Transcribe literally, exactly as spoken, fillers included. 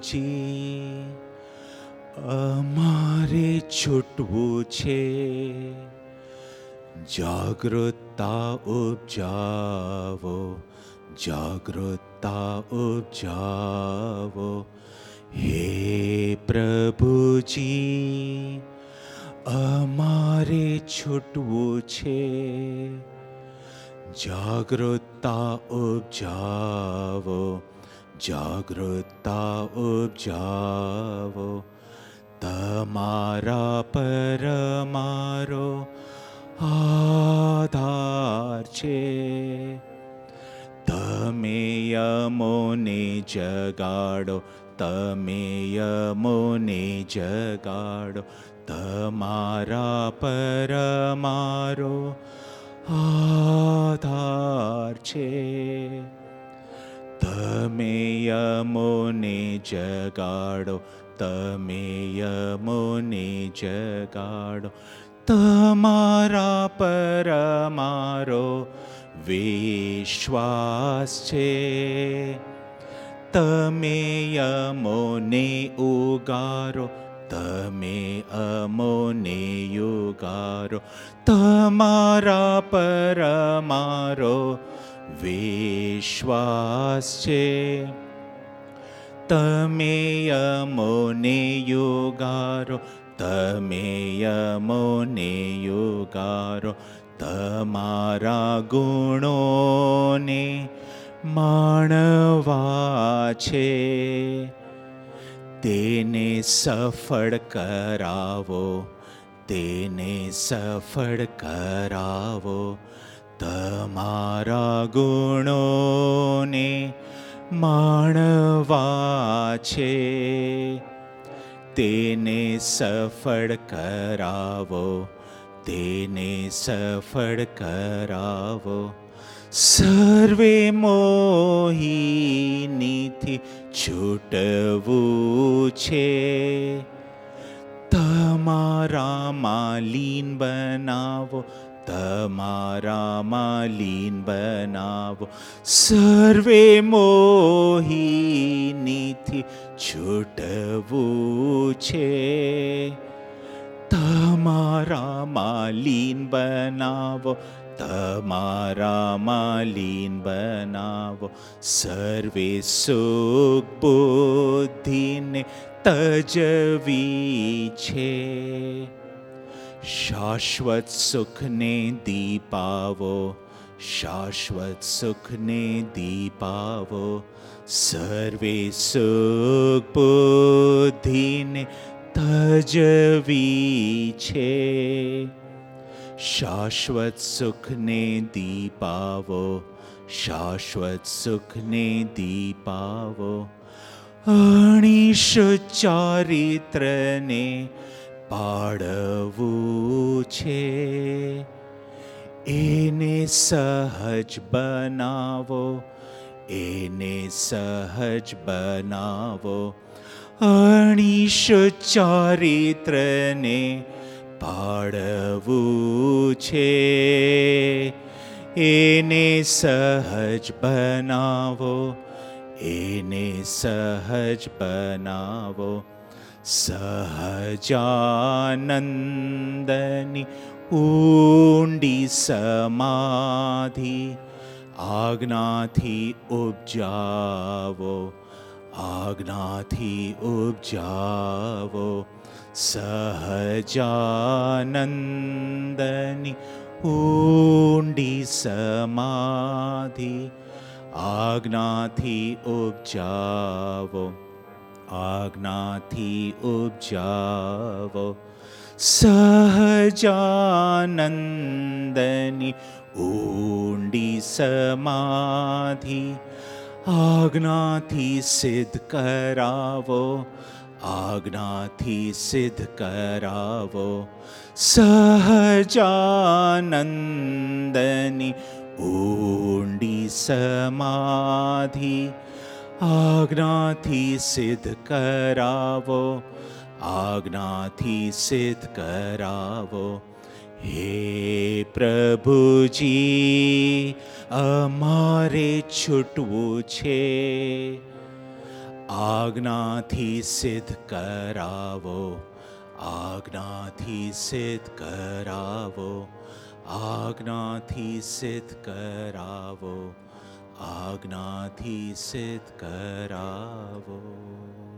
પ્રભુજી અમારે છૂટવું છે, જાગૃતતા ઉપજાવો, જાગૃતતા ઉપજાવો. હે પ્રભુજી અમારે છૂટવું છે, જાગૃતતા ઉપજાવો, જાગૃતતા ઉપજાવો. તમારા પર મારો આધાર છે, તમે યમોને જગાડો, તમે યમોને જગાડો. તમારા પર મારો આધાર છે, તમે યમોને જગાડો, તમે યમોને જગાડો. તમારા પર મારો વિશ્વાસ છે, તમે યમોને ઉગારો, તમે અમોને યુગારો. તમારા પર મારો વિશ્વાસ છે, તમે યમોને યુગારો, તમે યમોને યુગારો. તમારા ગુણોને માણવા છે, તેને સફળ કરાવો, તેને સફળ કરાવો. તમારા ગુણોને માણવા છે, તેને સફળ કરાવો, તેને સફળ કરાવો. સર્વે મોહિનીથી છૂટવું છે, તમારામાં લીન બનાવો, તમારામાં લીન બનાવો. સર્વે મોહિનીથી છૂટવું છે, તમારામાં લીન બનાવો, તમારામાં લીન બનાવો. સર્વે સુખ બુદ્ધિને તજવી છે, શાશ્વત સુખને દીપાવો, શાશ્વત સુખને દીપાવો. સર્વે સુખ બુદ્ધિને તજવી છે, શાશ્વત સુખને દીપાવો, શાશ્વત સુખને દીપાવો. અણીશ ચારિત્રને પાડવું છે, એને સહજ બનાવો, એને સહજ બનાવો. અણીશ ચારિત્રને પાડવું છે, એને સહજ બનાવો, એને સહજ બનાવો. સહજાનંદની ઊંડી સમાધિ આજ્ઞાથી ઉપજાવો, આજ્ઞાથી ઉપજાવો. સહજાનંદની ઊંડી સમાધિ આજ્ઞાથી ઉપજાવો, આજ્ઞાથી ઉપજાવો. સહજાનંદની ઊંડી સમાધિ આજ્ઞાથી સિદ્ધ કરાવો, આજ્ઞાથી સિદ્ધ કરાવો. સહજાનંદની ઊંડી સમાધિ આજ્ઞાથી સિદ્ધ કરાવો, આજ્ઞાથી સિદ્ધ કરાવો. હે પ્રભુજી અમારે છૂટવું છે, આજ્ઞાથી સિદ્ધ કરાવો, આજ્ઞાથી સિદ્ધ કરાવો, આજ્ઞાથી સિદ્ધ કરાવો, આજ્ઞાથી સિદ્ધ કરાવો.